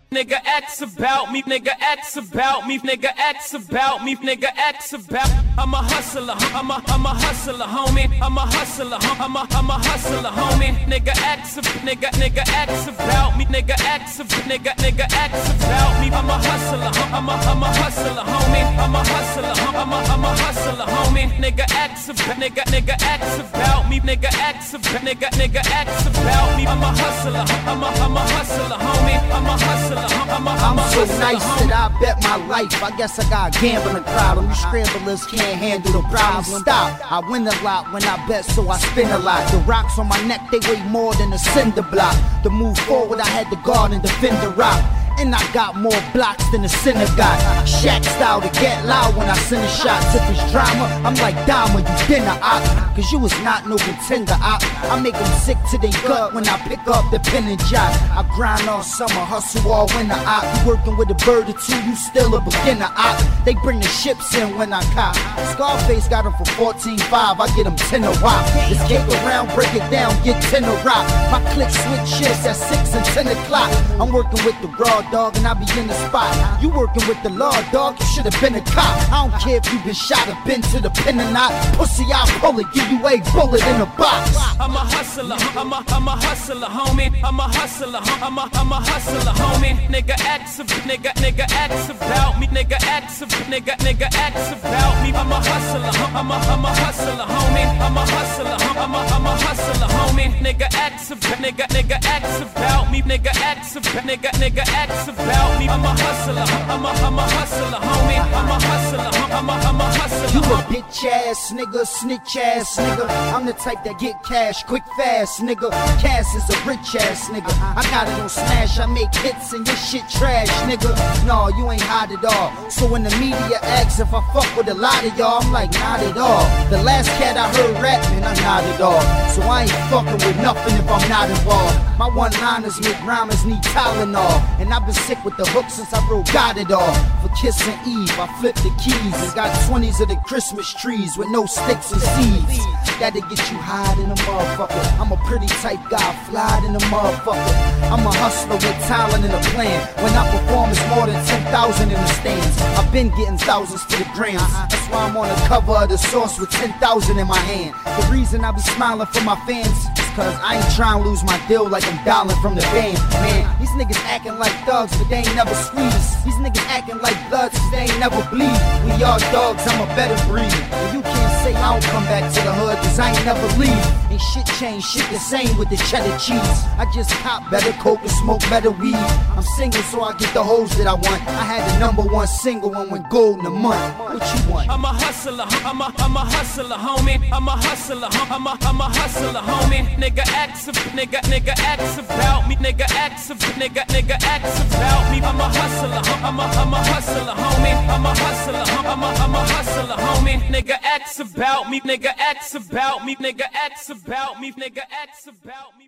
Nigga X about me, nigga X about me, nigga X about me, nigga X about. I'm a hustler, I'm a hustler, homie. I'm a hustler, I'm a hustler, homie. Nigga X about me, nigga X about me. I'm a hustler, I'm a hustler, homie. I'm a hustler, I'm a hustler, homie. Nigga X about me, nigga X about me. I'm a hustler, I'm a hustler, homie. I'm a hustler. I'm so nice that I bet my life. I guess I got a gambling problem. You scramblers can't handle the problem. Stop. I win a lot when I bet, so I spin a lot. The rocks on my neck, they weigh more than a cinder block. To move forward, I had to guard and defend the rock. And I got more blocks than a synagogue. Shaq style to get loud when I send a shot. If it's drama, I'm like Dama, you dinner op. Cause you was not no contender op. I make them sick to their gut when I pick up the pen and jot. I grind all summer, hustle all winter op. You working with a bird or two, you still a beginner op. They bring the ships in when I cop. Scarface got them for 14.5, I get them 10 a wop. This cake around, break it down, get 10 a rock. My click switch shifts at 6 and 10 o'clock. I'm working with the raw dog and I be in the spot. You working with the law, dog, you should've been a cop. I don't care if you been shot or been to the pen or not. Pussy, I'll pull it, give you a bullet in a box. I'm a hustler, I'm a hustler, homie. I'm a hustler, I'm a hustler, homie. Nigga X about me, nigga X about me. I'm a hustler, I'm a hustler, homie. I'm a hustler, I'm a hustler, homie. Nigga X about me, nigga X about me. I'm a hustler, I'm a hustler, homie. I'm a hustler, I'm a hustler. You a bitch ass nigga, snitch ass nigga. I'm the type that get cash quick fast, nigga. Cass is a rich ass nigga. I got it on smash, I make hits and your shit trash, nigga. No, you ain't hot at all. So when the media asks if I fuck with a lot of y'all, I'm like, not at all. The last cat I heard rap, man, I'm not at all. So I ain't fucking with nothing if I'm not involved. My one-liners make rhymers need Tylenol. And I've been sick with the hook since I wrote Got It All. For Kiss and Eve, I flipped the keys and got 20s of the Christmas trees with no sticks and seeds. That'll get you high in a motherfucker. I'm a pretty type guy, fly in a motherfucker. I'm a hustler with talent and a plan. When I perform, it's more than 10,000 in the stands. I've been getting thousands for the grams. That's why I'm on the cover of the Source with 10,000 in my hand. The reason I be smiling for my fans is cause I ain't trying to lose my deal like I'm dialing from the band. Man, these niggas acting like thugs, but they ain't never squeeze. These niggas acting like bloods, cause they ain't never bleed. We all dogs, I'm a better breed. And you can't say I don't come back to the hood, cause I ain't never leave. Ain't shit changed, shit the same with the cheddar cheese. I just cop better coke and smoke better weed. I'm single so I get the hoes that I want. I had the #1 single and went gold in a month. What you want? I'm a hustler, I'm a hustler, homie. I'm a hustler, I'm a hustler, homie. Nigga X about me, nigga X about me. I'm a hustler, I'm a hustler, homie. I'm a hustler, I'm a hustler, homie. Nigga X about me, nigga X about me. Nigga X about me.